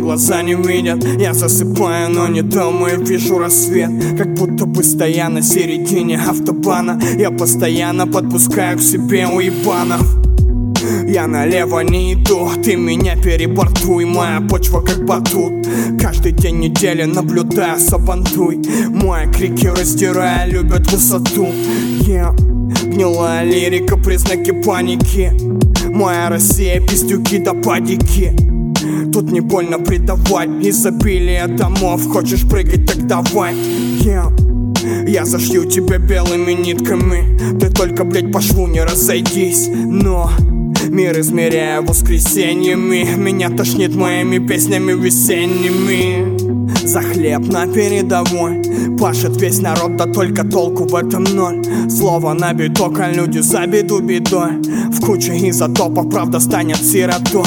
глаза не видят. Я засыпаю, но не думаю, вижу рассвет. Как будто бы стоя на середине автобана. Я постоянно подпускаю к себе уебанов. Я налево не иду, ты меня перебортуй. Моя почва как батут. Каждый день недели наблюдаю сабантуй. Мои крики раздирая любят высоту. Гнилая лирика, признаки паники. Моя Россия, пиздюки да падики. Тут не больно предавать. Изобилие домов, хочешь прыгать, так давай. Я зашью тебя белыми нитками. Ты только, блять, по шву не разойдись. Но мир измеряя воскресеньями. Меня тошнит моими песнями весенними. За хлеб на передовой пашет весь народ, да только толку в этом ноль. Слово на биток, а люди за беду бедой. В куче изотопов правда станет сиротой.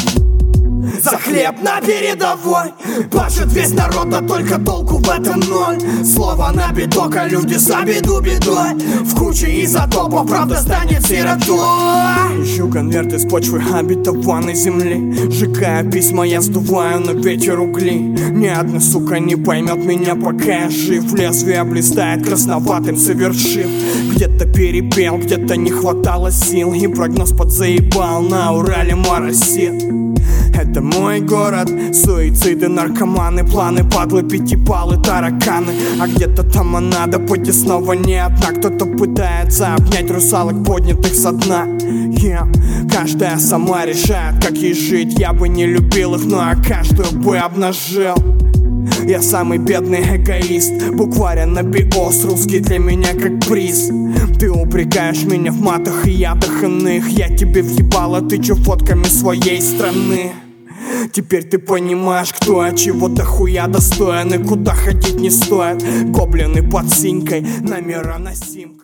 За хлеб на передовой пашет весь народ, да только толку в этом ноль. Слово на биток, а люди за беду бедой. В куче изотопов правда станет сиротой. Ищу конверт из почвы обетованной земли. Сжигая письма, я сдуваю на ветер угли. Ни одна сука не поймет меня, пока я жив. Лезвие блистает красноватым, совершив. Где-то перепел, где-то не хватало сил. И прогноз подзаебал, на Урале моросит. Это мой город, суициды, наркоманы, планы, падлы, пятипалы, тараканы. А где-то там надо пути снова не одна. Кто-то пытается обнять русалок, поднятых со дна. Каждая сама решает, как ей жить. Я бы не любил их, но я каждую бы обнажил. Я самый бедный эгоист, букварен на биос, русский для меня как приз. Ты упрекаешь меня в матах и ядах иных. Я тебе въебало тычу фотками своей страны. Теперь ты понимаешь, кто я, чего дохуя достоин и куда ходить не стоит. Гоблины под синькой, номера на симках.